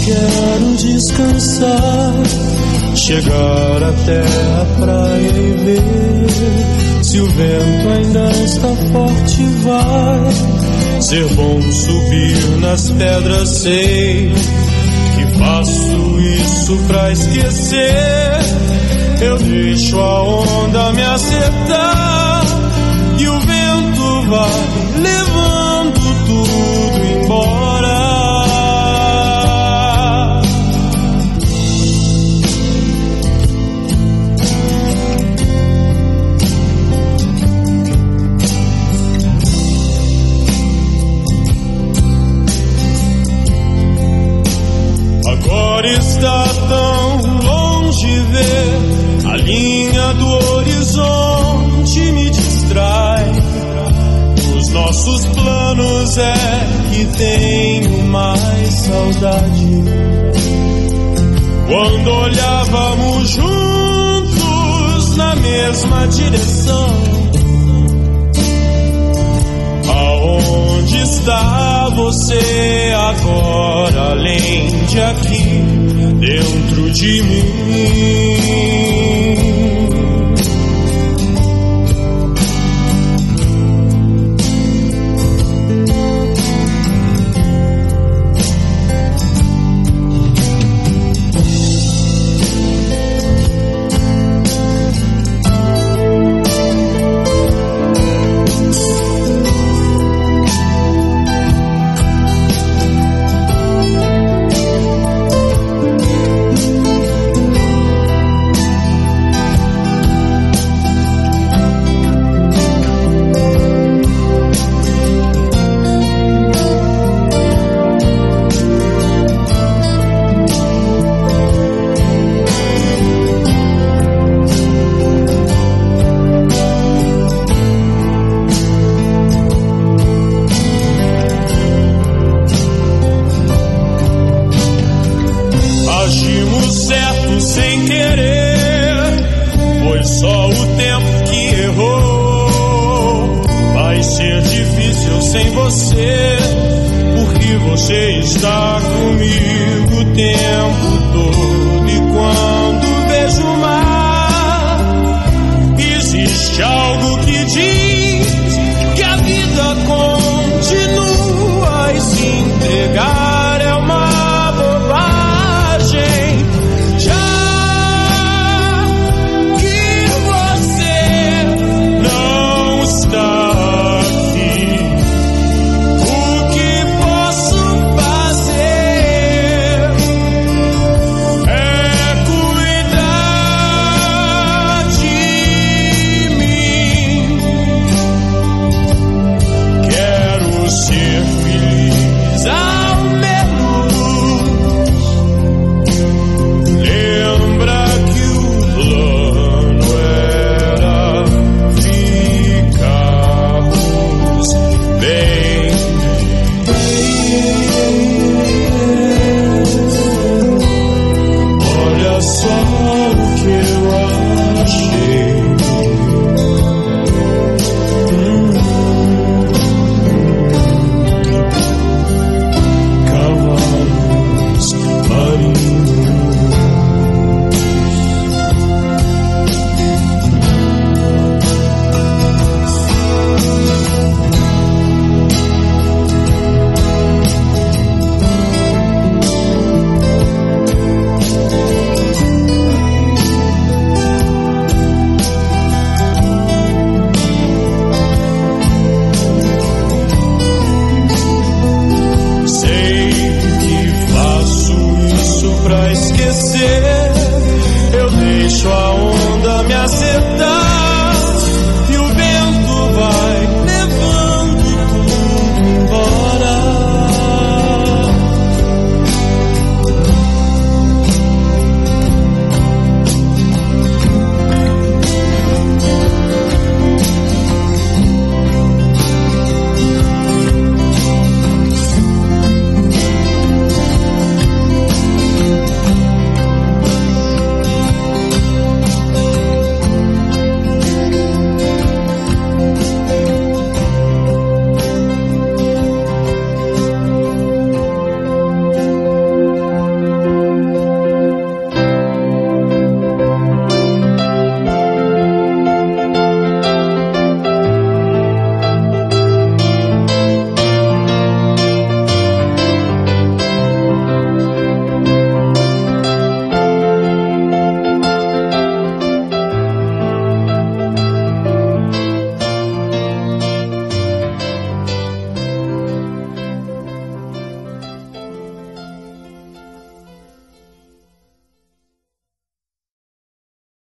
quero descansar, chegar até a praia e ver se o vento ainda está forte. Vai ser bom subir nas pedras, sei que faço isso pra esquecer. Eu deixo a onda me acertar e o vento vai levando tudo embora. Agora está tão longe ver a linha do horizonte, me distrai. Os nossos planos é que tenho mais saudade. Quando olhávamos juntos na mesma direção, aonde está você agora, além de aqui, dentro de mim? Agimos certo sem querer, foi só o tempo que errou. Vai ser difícil sem você, porque você está comigo o tempo todo. E quando vejo o mar, existe algo que diz que a vida